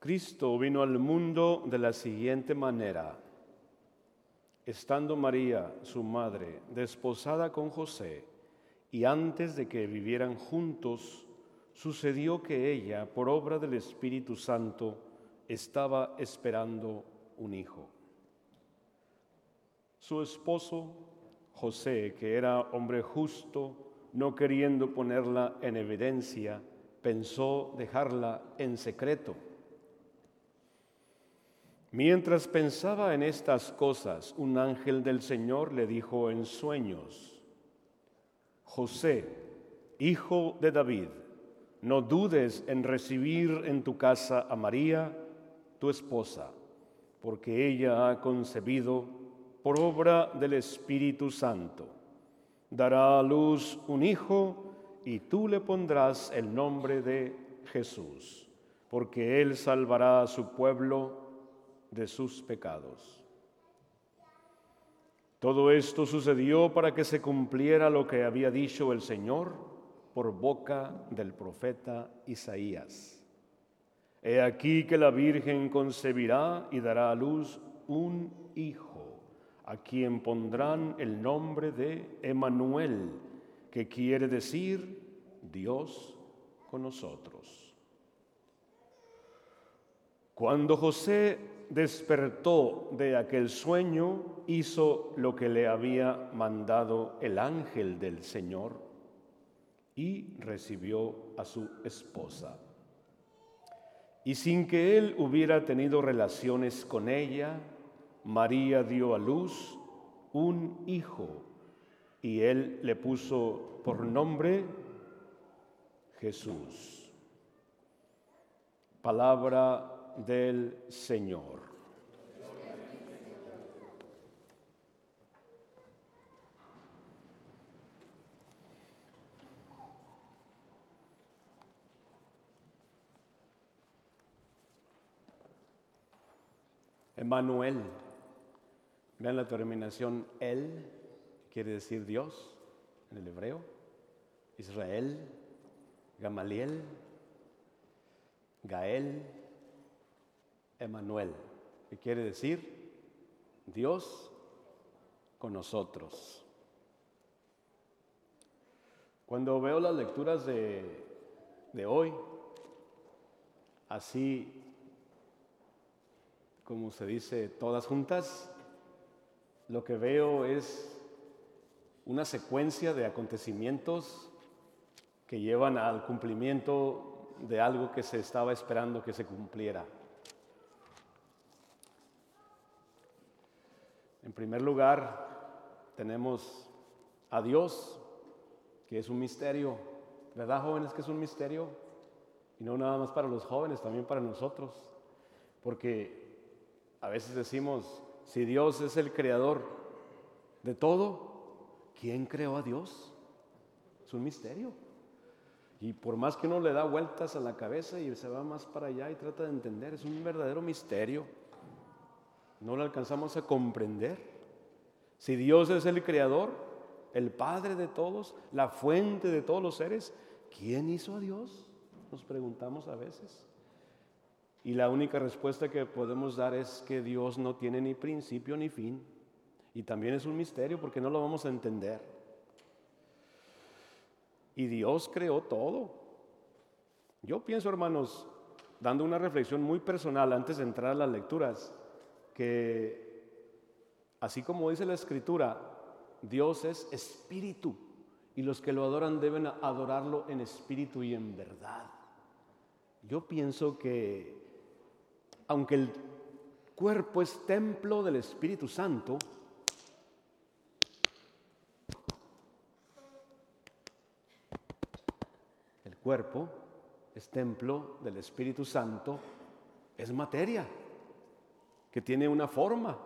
Cristo vino al mundo de la siguiente manera. Estando María, su madre, desposada con José, y antes de que vivieran juntos, sucedió que ella, por obra del Espíritu Santo, estaba esperando un hijo. Su esposo, José, que era hombre justo, no queriendo ponerla en evidencia, pensó dejarla en secreto. Mientras pensaba en estas cosas, un ángel del Señor le dijo en sueños: José, hijo de David, no dudes en recibir en tu casa a María, tu esposa, porque ella ha concebido por obra del Espíritu Santo. Dará a luz un hijo y tú le pondrás el nombre de Jesús, porque él salvará a su pueblo de sus pecados. Todo esto sucedió para que se cumpliera lo que había dicho el Señor por boca del profeta Isaías. He aquí que la Virgen concebirá y dará a luz un hijo, a quien pondrán el nombre de Emmanuel, que quiere decir Dios con nosotros. Cuando José despertó de aquel sueño, hizo lo que le había mandado el ángel del Señor y recibió a su esposa. Y sin que él hubiera tenido relaciones con ella, María dio a luz un hijo y él le puso por nombre Jesús. Palabra del Señor. Emmanuel, vean la terminación el, quiere decir Dios en el hebreo. Israel, Gamaliel, Gael, Emmanuel, que quiere decir Dios con nosotros. Cuando veo las lecturas de hoy, así como se dice, todas juntas, lo que veo es una secuencia de acontecimientos que llevan al cumplimiento de algo que se estaba esperando que se cumpliera. En primer lugar, tenemos a Dios, que es un misterio, ¿verdad, jóvenes? Que es un misterio, y no nada más para los jóvenes, también para nosotros, porque a veces decimos, si Dios es el creador de todo, ¿quién creó a Dios? Es un misterio. Y por más que uno le da vueltas a la cabeza y se va más para allá y trata de entender, es un verdadero misterio. No lo alcanzamos a comprender. Si Dios es el creador, el Padre de todos, la fuente de todos los seres, ¿quién hizo a Dios? Nos preguntamos a veces. Y la única respuesta que podemos dar es que Dios no tiene ni principio ni fin. Y también es un misterio porque no lo vamos a entender. Y Dios creó todo. Yo pienso, hermanos, dando una reflexión muy personal antes de entrar a las lecturas, que así como dice la Escritura, Dios es espíritu y los que lo adoran deben adorarlo en espíritu y en verdad. Yo pienso que aunque el cuerpo es templo del Espíritu Santo, el cuerpo es templo del Espíritu Santo, es materia que tiene una forma.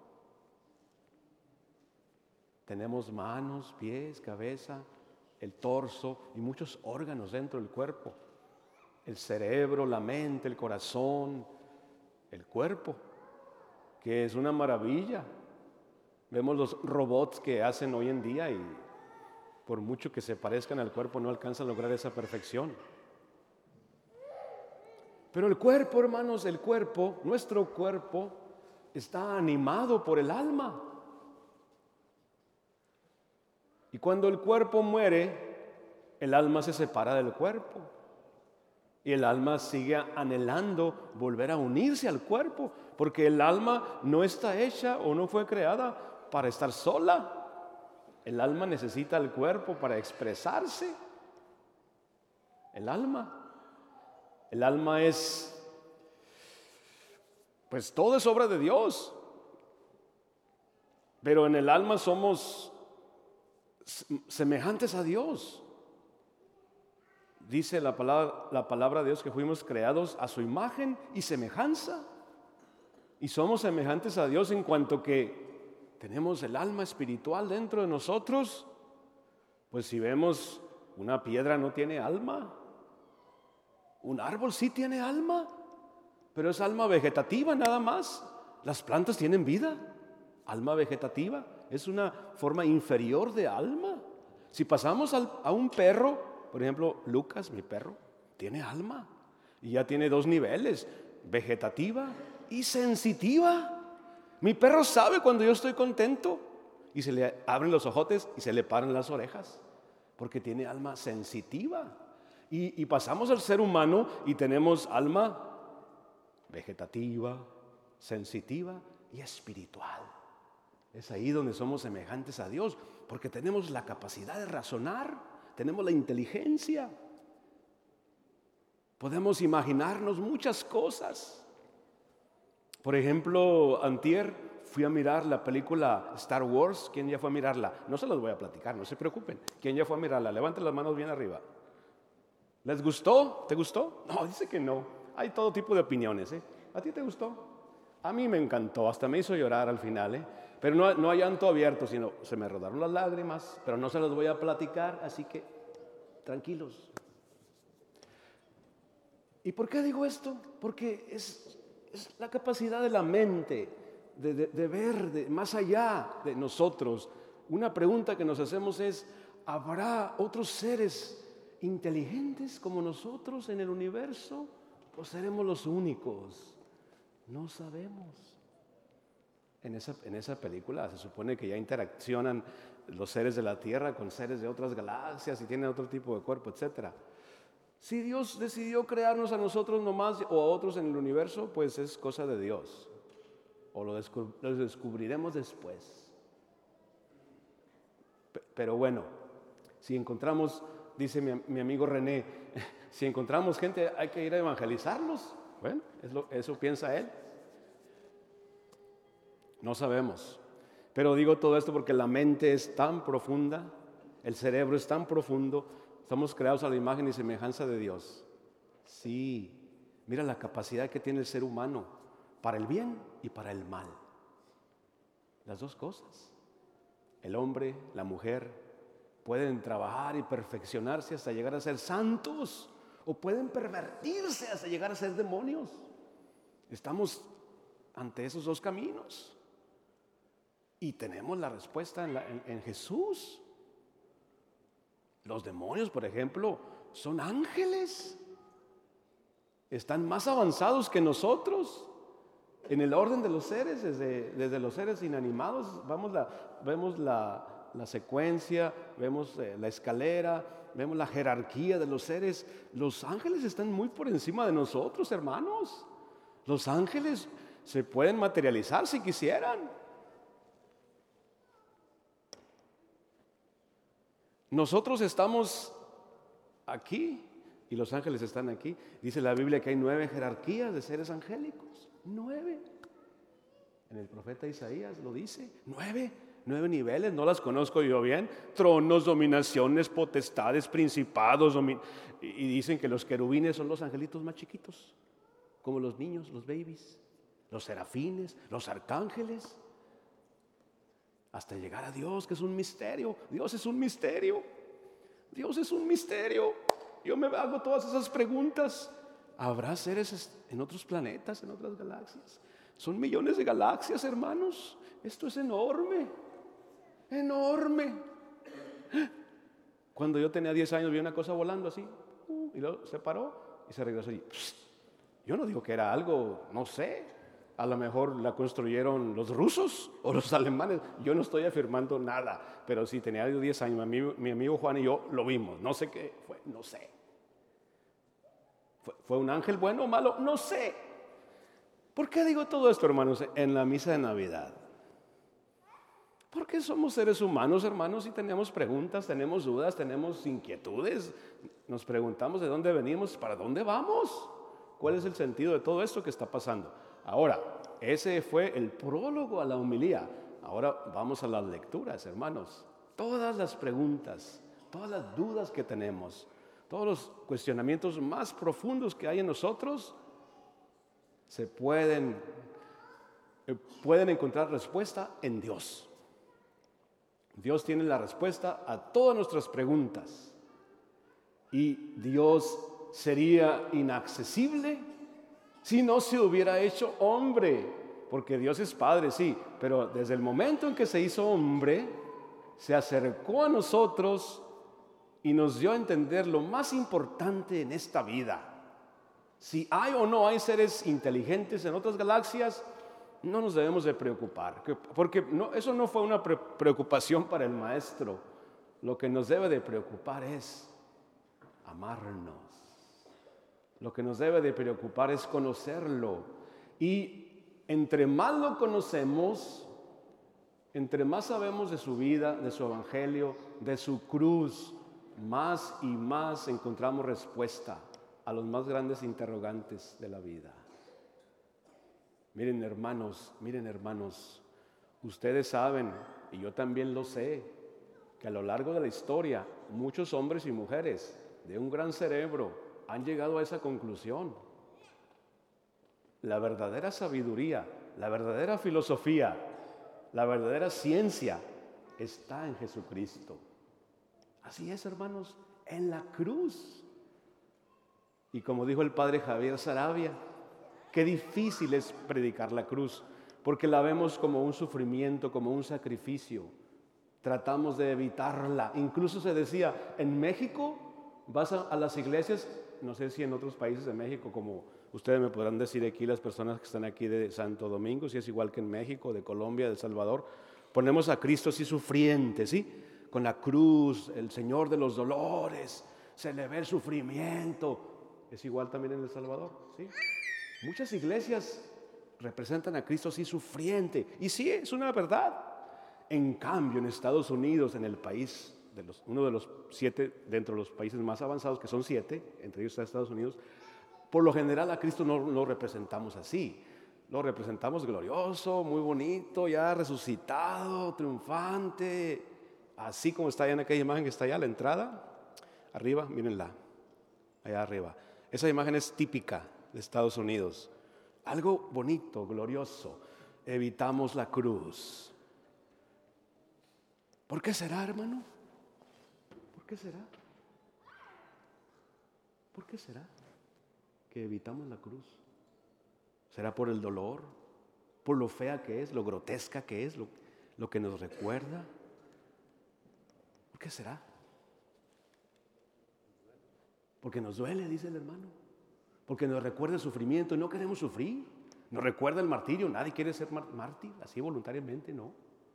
Tenemos manos, pies, cabeza, el torso y muchos órganos dentro del cuerpo. El cerebro, la mente, el corazón, el cuerpo, que es una maravilla. Vemos los robots que hacen hoy en día y por mucho que se parezcan al cuerpo no alcanzan a lograr esa perfección. Pero el cuerpo, hermanos, el cuerpo, nuestro cuerpo, está animado por el alma. Y cuando el cuerpo muere, el alma se separa del cuerpo. Y el alma sigue anhelando volver a unirse al cuerpo, porque el alma no está hecha o no fue creada para estar sola. El alma necesita el cuerpo para expresarse. El alma es, pues todo es obra de Dios. Pero en el alma somos semejantes a Dios. Dice la palabra de Dios que fuimos creados a su imagen y semejanza. Y somos semejantes a Dios en cuanto que tenemos el alma espiritual dentro de nosotros. Pues si vemos, una piedra no tiene alma. Un árbol sí tiene alma, pero es alma vegetativa nada más. Las plantas tienen vida. Alma vegetativa es una forma inferior de alma. Si pasamos a un perro, por ejemplo, Lucas, mi perro, tiene alma y ya tiene 2 niveles, vegetativa y sensitiva. Mi perro sabe cuando yo estoy contento y se le abren los ojotes y se le paran las orejas, porque tiene alma sensitiva. Y pasamos al ser humano y tenemos alma vegetativa, sensitiva y espiritual. Es ahí donde somos semejantes a Dios, porque tenemos la capacidad de razonar, tenemos la inteligencia, podemos imaginarnos muchas cosas. Por ejemplo, antier fui a mirar la película Star Wars. ¿Quién ya fue a mirarla? No se los voy a platicar, no se preocupen. ¿Quién ya fue a mirarla? Levanten las manos bien arriba. ¿Les gustó? ¿Te gustó? No, dice que no. Hay todo tipo de opiniones, ¿eh? ¿A ti te gustó? A mí me encantó, hasta me hizo llorar al final, ¿eh? Pero no hay llanto abierto, sino se me rodaron las lágrimas, pero no se los voy a platicar, así que tranquilos. ¿Y por qué digo esto? Porque es la capacidad de la mente de ver más allá de nosotros. Una pregunta que nos hacemos es: ¿habrá otros seres inteligentes como nosotros en el universo? ¿O seremos los únicos? No sabemos. En esa película se supone que ya interaccionan los seres de la Tierra con seres de otras galaxias y tienen otro tipo de cuerpo, etc. Si Dios decidió crearnos a nosotros nomás o a otros en el universo, pues es cosa de Dios. O lo descubriremos después. Pero bueno, si encontramos, dice mi amigo René, si encontramos gente hay que ir a evangelizarlos. Bueno, eso piensa él. No sabemos. Pero digo todo esto porque la mente es tan profunda, el cerebro es tan profundo. Estamos creados a la imagen y semejanza de Dios. Sí, mira la capacidad que tiene el ser humano para el bien y para el mal. Las dos cosas. El hombre, la mujer, pueden trabajar y perfeccionarse hasta llegar a ser santos, o pueden pervertirse hasta llegar a ser demonios. Estamos ante esos dos caminos. Y tenemos la respuesta en Jesús. Los demonios, por ejemplo, son ángeles. Están más avanzados que nosotros en el orden de los seres, desde los seres inanimados. Vemos la secuencia, vemos la escalera, vemos la jerarquía de los seres. Los ángeles están muy por encima de nosotros, hermanos. Los ángeles se pueden materializar si quisieran. Nosotros estamos aquí y los ángeles están aquí. Dice la Biblia que hay 9 jerarquías de seres angélicos. 9. En el profeta Isaías lo dice. 9 niveles, no las conozco yo bien. Tronos, dominaciones, potestades, principados. Y dicen que los querubines son los angelitos más chiquitos, como los niños, los babies. Los serafines, los arcángeles. Hasta llegar a Dios, que es un misterio. Dios es un misterio. Dios es un misterio. Yo me hago todas esas preguntas. ¿Habrá seres en otros planetas, en otras galaxias? Son millones de galaxias, hermanos. Esto es enorme. Enorme. Cuando yo tenía 10 años vi una cosa volando así. Y luego se paró y se regresó allí. Yo no digo que era algo, no sé, a lo mejor la construyeron los rusos o los alemanes. Yo no estoy afirmando nada, pero sí tenía 10 años. Mi amigo Juan y yo lo vimos. No sé qué fue, no sé. ¿Fue un ángel bueno o malo? No sé. ¿Por qué digo todo esto, hermanos, en la misa de Navidad? Porque somos seres humanos, hermanos, y tenemos preguntas, tenemos dudas, tenemos inquietudes. Nos preguntamos de dónde venimos, para dónde vamos. ¿Cuál es el sentido de todo esto que está pasando? Ahora, ese fue el prólogo a la homilía. Ahora vamos a las lecturas, hermanos. Todas las preguntas, todas las dudas que tenemos, todos los cuestionamientos más profundos que hay en nosotros, se pueden encontrar respuesta en Dios. Dios tiene la respuesta a todas nuestras preguntas. Y Dios sería inaccesible si no se hubiera hecho hombre, porque Dios es Padre, sí, pero desde el momento en que se hizo hombre, se acercó a nosotros y nos dio a entender lo más importante en esta vida. Si hay o no hay seres inteligentes en otras galaxias, no nos debemos de preocupar, porque eso no fue una preocupación para el maestro. Lo que nos debe de preocupar es amarnos. Lo que nos debe de preocupar es conocerlo. Y entre más lo conocemos, entre más sabemos de su vida, de su evangelio, de su cruz, más y más encontramos respuesta a los más grandes interrogantes de la vida. Miren hermanos, ustedes saben, y yo también lo sé, que a lo largo de la historia, muchos hombres y mujeres de un gran cerebro han llegado a esa conclusión. La verdadera sabiduría, la verdadera filosofía, la verdadera ciencia está en Jesucristo. Así es, hermanos, en la cruz. Y como dijo el padre Javier Saravia, qué difícil es predicar la cruz, porque la vemos como un sufrimiento, como un sacrificio. Tratamos de evitarla. Incluso se decía, en México vas a las iglesias, no sé si en otros países de México, como ustedes me podrán decir aquí, las personas que están aquí de Santo Domingo, si es igual que en México, de Colombia, de El Salvador, ponemos a Cristo así sufriente, ¿sí? Con la cruz, el Señor de los dolores, se le ve el sufrimiento. Es igual también en El Salvador, ¿sí? Muchas iglesias representan a Cristo así sufriente, y sí, es una verdad. En cambio, en Estados Unidos, en el país, uno de los 7, dentro de los países más avanzados, que son 7, entre ellos está Estados Unidos, por lo general a Cristo no lo representamos así. Lo representamos glorioso, muy bonito, ya resucitado, triunfante, así como está allá en aquella imagen que está allá a la entrada, arriba, mírenla, allá arriba. Esa imagen es típica de Estados Unidos. Algo bonito, glorioso. Evitamos la cruz. ¿Por qué será, hermano? ¿Por qué será? ¿Por qué será que evitamos la cruz? ¿Será por el dolor? ¿Por lo fea que es? ¿Lo grotesca que es? ¿Lo que nos recuerda? ¿Por qué será? Porque nos duele, dice el hermano. Porque nos recuerda el sufrimiento y no queremos sufrir. Nos recuerda el martirio. Nadie quiere ser mártir así voluntariamente, no.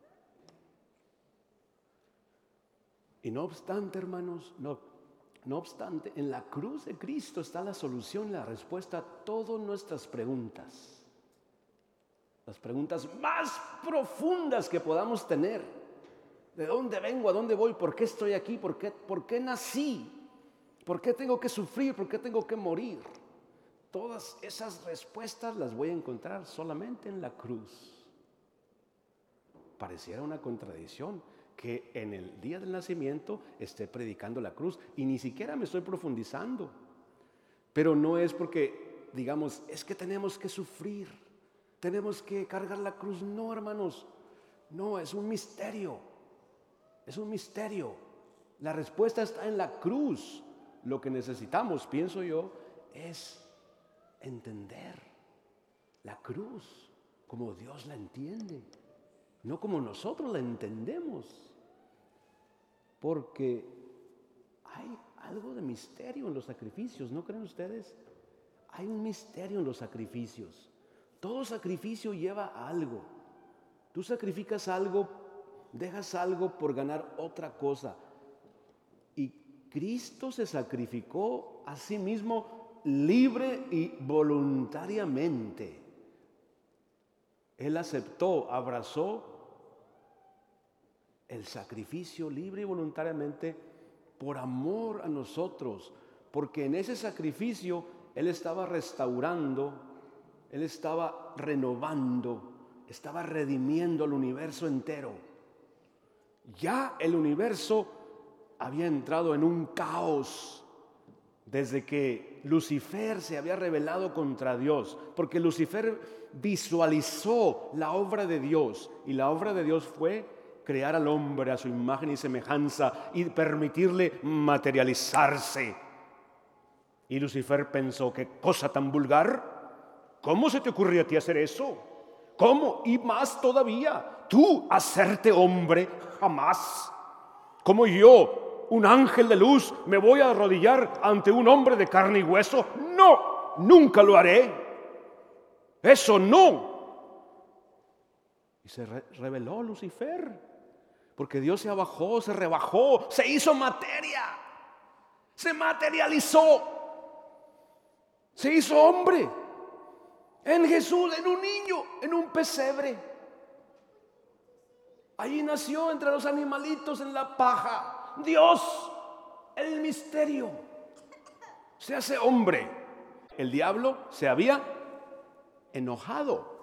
Y no obstante, hermanos, no obstante, en la cruz de Cristo está la solución, la respuesta a todas nuestras preguntas. Las preguntas más profundas que podamos tener. ¿De dónde vengo? ¿A dónde voy? ¿Por qué estoy aquí? ¿Por qué nací? ¿Por qué tengo que sufrir? ¿Por qué tengo que morir? Todas esas respuestas las voy a encontrar solamente en la cruz. Pareciera una contradicción que en el día del nacimiento esté predicando la cruz y ni siquiera me estoy profundizando. Pero no es porque digamos, es que tenemos que sufrir, tenemos que cargar la cruz. No, hermanos, no, es un misterio. Es un misterio. La respuesta está en la cruz. Lo que necesitamos, pienso yo, es entender la cruz como Dios la entiende, no como nosotros la entendemos. Porque hay algo de misterio en los sacrificios, ¿no creen ustedes? Hay un misterio en los sacrificios. Todo sacrificio lleva a algo. Tú sacrificas algo, dejas algo por ganar otra cosa. Y Cristo se sacrificó a sí mismo libre y voluntariamente. Él aceptó, abrazó el sacrificio libre y voluntariamente por amor a nosotros, porque en ese sacrificio Él estaba restaurando, Él estaba renovando, estaba redimiendo el universo entero. Ya el universo había entrado en un caos desde que Lucifer se había rebelado contra Dios, porque Lucifer visualizó la obra de Dios, y la obra de Dios fue crear al hombre a su imagen y semejanza y permitirle materializarse. Y Lucifer pensó: ¿qué cosa tan vulgar? ¿Cómo se te ocurrió a ti hacer eso? ¿Cómo? Y más todavía, tú hacerte hombre, jamás. ¿Cómo yo, un ángel de luz, me voy a arrodillar ante un hombre de carne y hueso? No, nunca lo haré. Eso no. Y se rebeló Lucifer, porque Dios se abajó, se rebajó, se hizo materia, se materializó, se hizo hombre en Jesús, en un niño, en un pesebre. Allí nació entre los animalitos en la paja. Dios, el misterio, se hace hombre. El diablo se había enojado,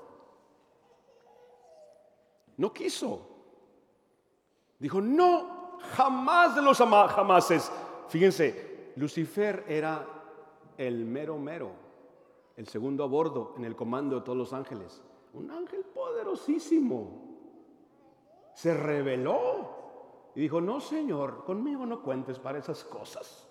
no quiso. Dijo: no, jamás de los jamases. Fíjense, Lucifer era el mero, el segundo a bordo en el comando de todos los ángeles. Un ángel poderosísimo. Se rebeló y dijo: no, Señor, conmigo no cuentes para esas cosas.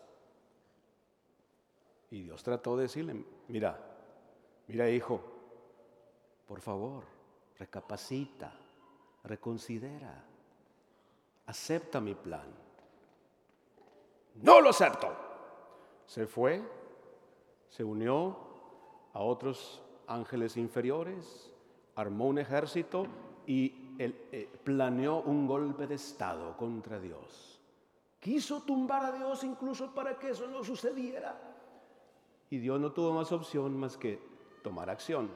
Y Dios trató de decirle: mira, hijo, por favor, recapacita, reconsidera, acepta mi plan. No lo acepto. Se fue, se unió a otros ángeles inferiores, armó un ejército y planeó un golpe de estado contra Dios. Quiso tumbar a Dios incluso para que eso no sucediera. Y Dios no tuvo más opción más que tomar acción.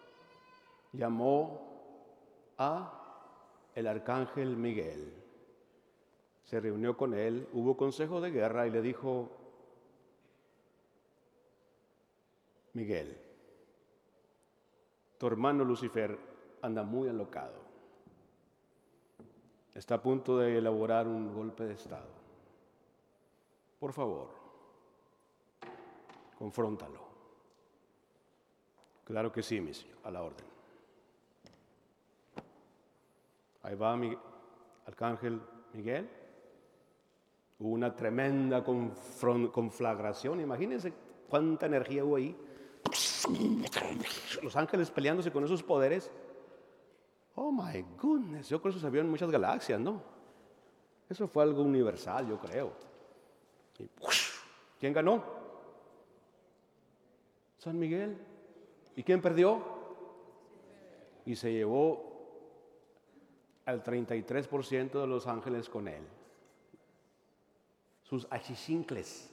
Llamó a el arcángel Miguel. Se reunió con él, hubo consejo de guerra y le dijo: Miguel, tu hermano Lucifer anda muy alocado. Está a punto de elaborar un golpe de estado. Por favor, confróntalo. Claro que sí, mi señor, a la orden. Ahí va arcángel Miguel. Hubo una tremenda conflagración. Imagínense cuánta energía hubo ahí. Los ángeles peleándose con esos poderes. Oh my goodness. Yo creo que eso se vio en muchas galaxias, ¿no? Eso fue algo universal, yo creo. Y, ¿quién ganó? San Miguel. ¿Y quién perdió? Y se llevó al 33% de los ángeles con él. Sus achichincles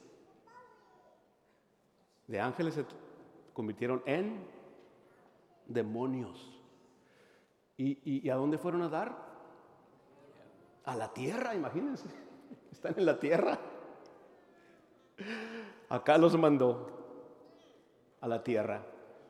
de ángeles se convirtieron en demonios. ¿Y a dónde fueron a dar? A la tierra, imagínense. Están en la tierra. Acá los mandó a la tierra.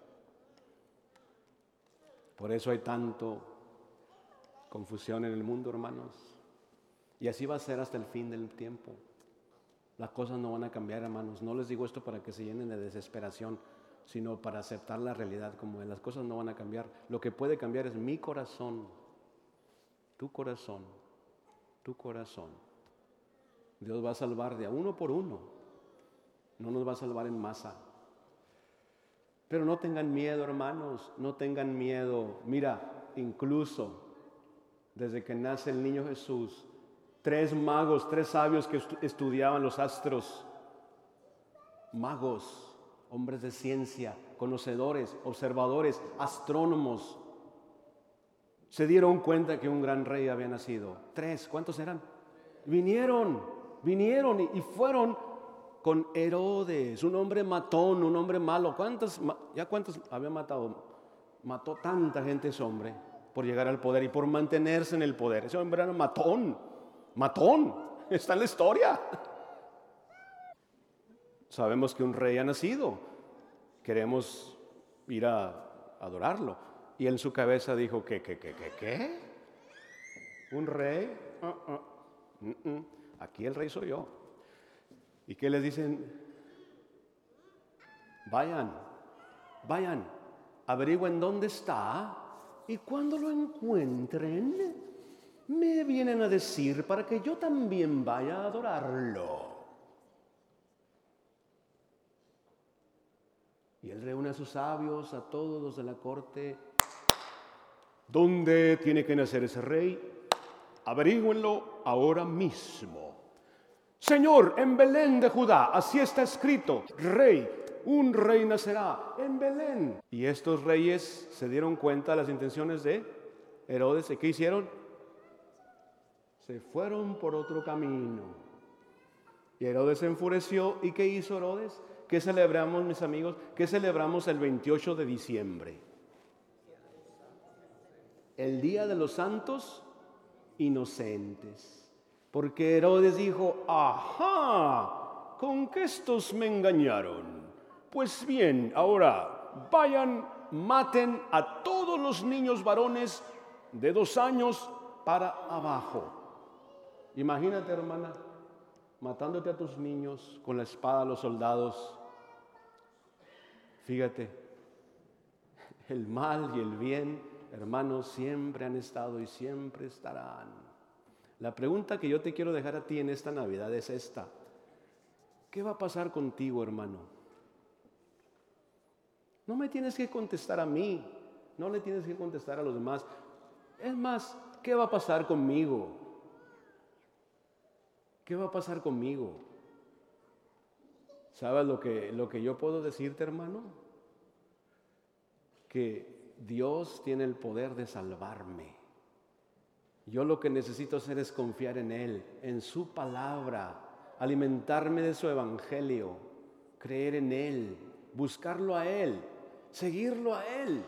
Por eso hay tanto confusión en el mundo, hermanos. Y así va a ser hasta el fin del tiempo. Las cosas no van a cambiar, hermanos. No les digo esto para que se llenen de desesperación, sino para aceptar la realidad como es. Las cosas no van a cambiar. Lo que puede cambiar es mi corazón, tu corazón, tu corazón. Dios va a salvar de a uno por uno. No nos va a salvar en masa. Pero no tengan miedo, hermanos, no tengan miedo. Mira, incluso desde que nace el niño Jesús, 3 magos, 3 sabios que estudiaban los astros, magos, hombres de ciencia, conocedores, observadores, astrónomos, se dieron cuenta que un gran rey había nacido. 3, ¿cuántos eran? Vinieron y fueron con Herodes, un hombre matón, un hombre malo. ¿Cuántos había matado? Mató tanta gente ese hombre por llegar al poder y por mantenerse en el poder. Ese hombre era matón, está en la historia. Sabemos que un rey ha nacido, queremos ir a adorarlo. Y en su cabeza dijo, ¿qué? ¿Un rey? Aquí el rey soy yo. ¿Y qué les dicen? Vayan, averigüen dónde está y cuando lo encuentren, me vienen a decir para que yo también vaya a adorarlo. Y él reúne a sus sabios, a todos los de la corte. ¿Dónde tiene que nacer ese rey? Averígüenlo ahora mismo. Señor, en Belén de Judá, así está escrito, un rey nacerá en Belén. Y estos reyes se dieron cuenta de las intenciones de Herodes. ¿Y qué hicieron? Se fueron por otro camino. Y Herodes se enfureció. ¿Y qué hizo Herodes? ¿Qué celebramos, mis amigos? ¿Qué celebramos el 28 de diciembre? El Día de los Santos Inocentes. Porque Herodes dijo, ajá, con que estos me engañaron. Pues bien, ahora vayan, maten a todos los niños varones de 2 años para abajo. Imagínate, hermana, matándote a tus niños con la espada a los soldados. Fíjate, el mal y el bien, hermanos, siempre han estado y siempre estarán. La pregunta que yo te quiero dejar a ti en esta Navidad es esta. ¿Qué va a pasar contigo, hermano? No me tienes que contestar a mí, no le tienes que contestar a los demás. Es más, ¿qué va a pasar conmigo? ¿Qué va a pasar conmigo? ¿Sabes lo que yo puedo decirte, hermano? Que Dios tiene el poder de salvarme. Yo lo que necesito hacer es confiar en Él, en su palabra, alimentarme de su evangelio, creer en Él, buscarlo a Él, seguirlo a Él.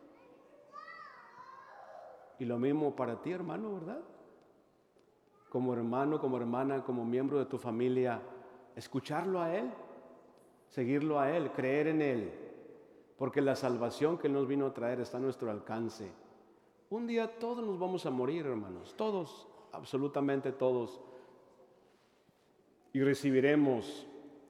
Y lo mismo para ti, hermano, ¿verdad? Como hermano, como hermana, como miembro de tu familia, escucharlo a Él, seguirlo a Él, creer en Él, porque la salvación que Él nos vino a traer está a nuestro alcance. Un día todos nos vamos a morir, hermanos, todos, absolutamente todos. Y recibiremos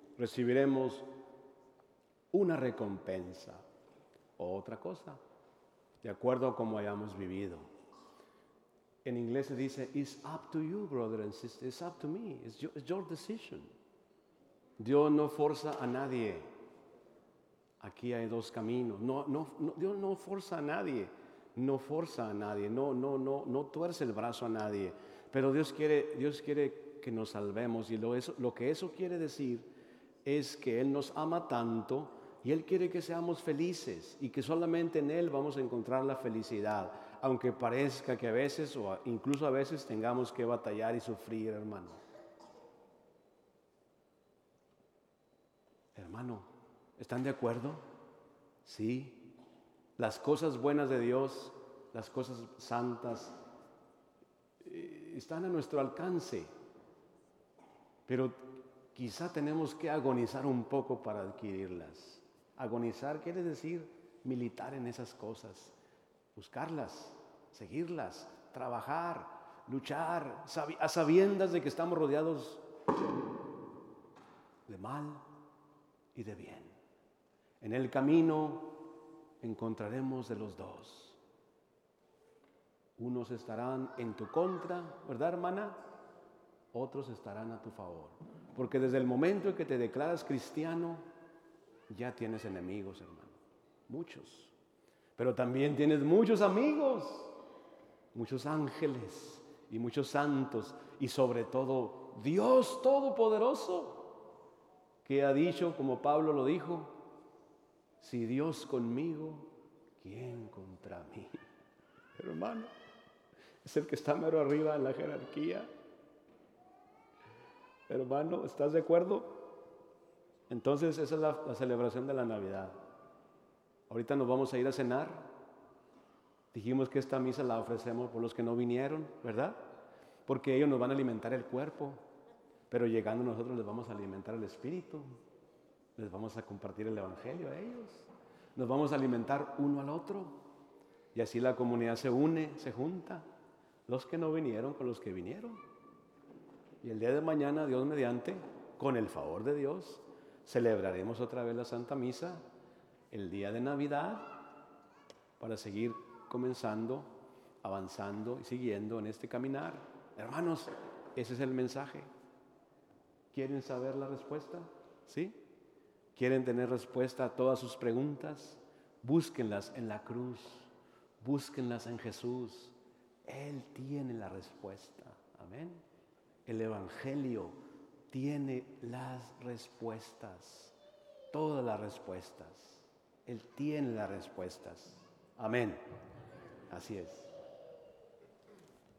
una recompensa o otra cosa, de acuerdo a cómo hayamos vivido. En inglés se dice, it's up to you, brother and sister, it's up to me, it's your decision. Dios no forza a nadie. Aquí hay 2 caminos. Dios no forza a nadie. No forza a nadie, no tuerce el brazo a nadie, pero Dios quiere que nos salvemos y lo que eso quiere decir es que Él nos ama tanto y Él quiere que seamos felices y que solamente en Él vamos a encontrar la felicidad, aunque parezca que a veces o incluso a veces tengamos que batallar y sufrir, hermano. Hermano, ¿están de acuerdo? Sí. Las cosas buenas de Dios, las cosas santas, están a nuestro alcance. Pero quizá tenemos que agonizar un poco para adquirirlas. Agonizar quiere decir militar en esas cosas, buscarlas, seguirlas, trabajar, luchar, a sabiendas de que estamos rodeados de mal y de bien. En el camino encontraremos de los dos. Unos estarán en tu contra, ¿verdad, hermana? Otros estarán a tu favor. Porque desde el momento en que te declaras cristiano, ya tienes enemigos, hermano. Muchos. Pero también tienes muchos amigos, muchos ángeles y muchos santos. Y sobre todo, Dios Todopoderoso, que ha dicho, como Pablo lo dijo, Si Dios conmigo, ¿quién contra mí? Hermano, es el que está mero arriba en la jerarquía. Hermano, ¿estás de acuerdo? Entonces esa es la celebración de la Navidad. Ahorita nos vamos a ir a cenar. Dijimos que esta misa la ofrecemos por los que no vinieron, ¿verdad? Porque ellos nos van a alimentar el cuerpo, pero llegando nosotros les vamos a alimentar el espíritu. Les vamos a compartir el evangelio a ellos. Nos vamos a alimentar uno al otro. Y así la comunidad se une, se junta. Los que no vinieron con los que vinieron. Y el día de mañana, Dios mediante, con el favor de Dios, celebraremos otra vez la Santa Misa, el día de Navidad, para seguir comenzando, avanzando y siguiendo en este caminar. Hermanos, ese es el mensaje. ¿Quieren saber la respuesta? ¿Sí? ¿Quieren tener respuesta a todas sus preguntas? Búsquenlas en la cruz, búsquenlas en Jesús. Él tiene la respuesta. Amén. El Evangelio tiene las respuestas, todas las respuestas. Él tiene las respuestas. Amén. Así es.